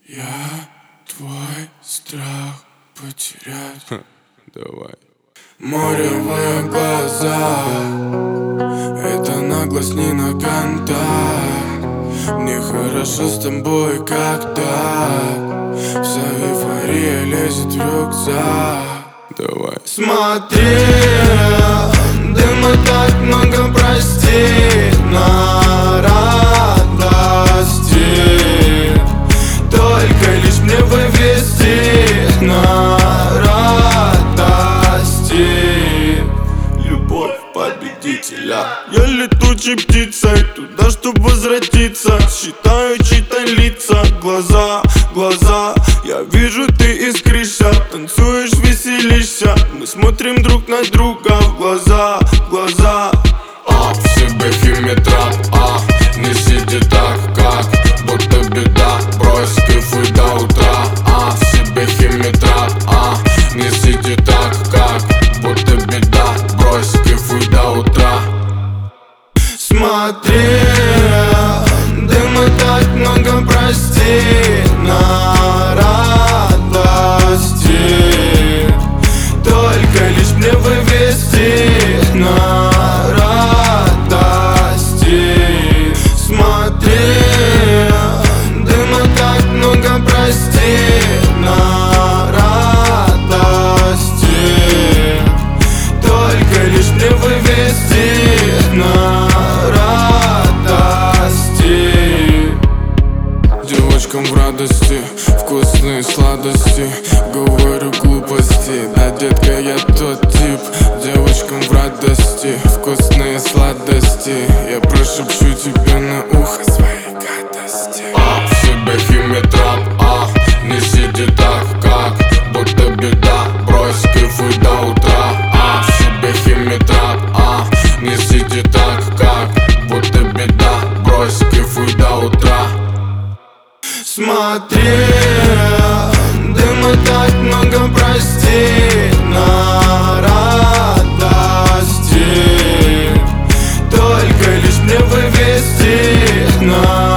Я твой страх потерять. Давай. Моревые глаза, это наглость не на контакт. Мне хорошо с тобой, когда вся эйфория лезет в рюкзак. Давай. Смотри, дыма так много, прости, на радости. Только лишь мне вывести на радости. Любовь победителя. Я летучей птицей туда, чтоб возвратиться. Считаю чьи-то лица, глаза, глаза. Я вижу, ты искришься, танцуешь, веселишься. Мы смотрим друг на друга в глаза, в глаза. В себе химитрап, не сиди так, как будто беда. Брось кайфуй до утра, в себе химитрап, не сиди так, как будто беда. Брось кайфуй до утра. Смотри, дыма так много, прости, на радости. Только лишь мне вывести на радости. Смотри, дыма так много, прости, на радости. Только лишь мне вывести на радости. Девочкам в радости вкусные сладости. Говорю глупости, да, детка, я тот тип. Девочкам в радости вкусные сладости. Я прошепчу тебе на ухо свои гадости. В себе химитрап, не сиди так, как будто беда. Брось кайфуй до утра, в себе химитрап, не сиди так, как будто беда. Брось кайфуй до утра. Смотри, дыма так много, прости, на радости. Только лишь мне вывести на